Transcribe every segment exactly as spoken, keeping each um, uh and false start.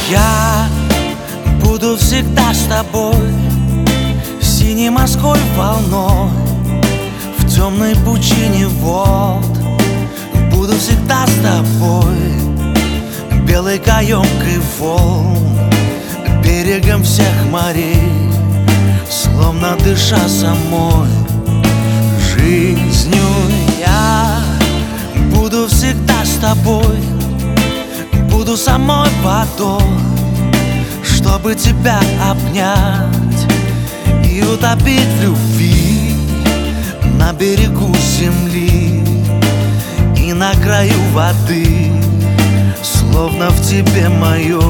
Я буду всегда с тобой, синей морской волной, в темной пучине вод. Буду всегда с тобой, белой каемкой волн, берегом всех морей, словно дыша самой жизнью. Я буду всегда с тобой, буду самой водой, чтобы тебя обнять и утопить в любви на берегу земли и на краю воды, словно в тебе мое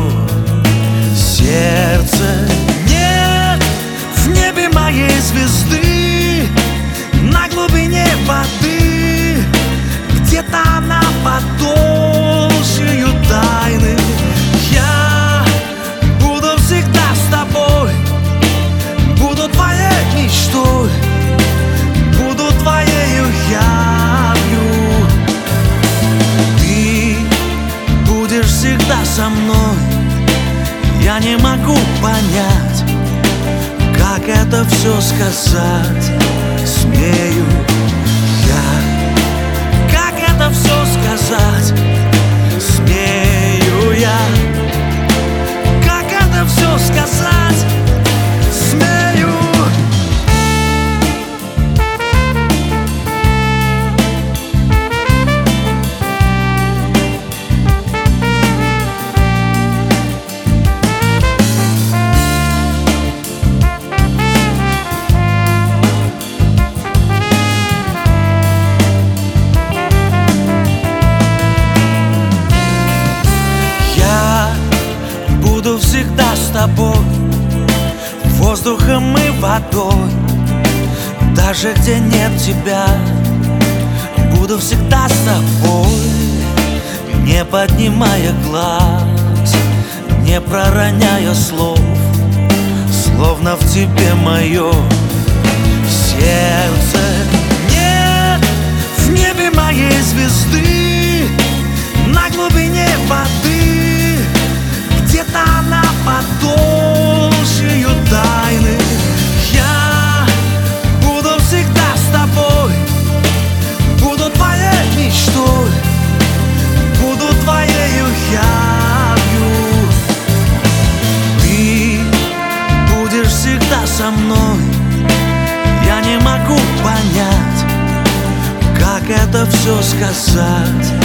сердце. Нет в небе моей звезды, на глубине воды, где-то она под толщею тайны. Я буду всегда с тобой, буду твоей мечтой, буду твоею явью. Ты будешь всегда со мной. Я не могу понять, как это все сказать смею я. Как это все сказать смею я. Как это все сказать смею. Буду всегда с тобой, воздухом и водой, даже где нет тебя. Буду всегда с тобой, не поднимая глаз, не пророняя слов, словно в тебе мое сердце. Нет в небе моей звезды, на глубине воды, где-то она под толщею тайны. Я буду всегда с тобой, буду твоей мечтой, буду твоею явью. Ты будешь всегда со мной. Я не могу понять, как это все сказать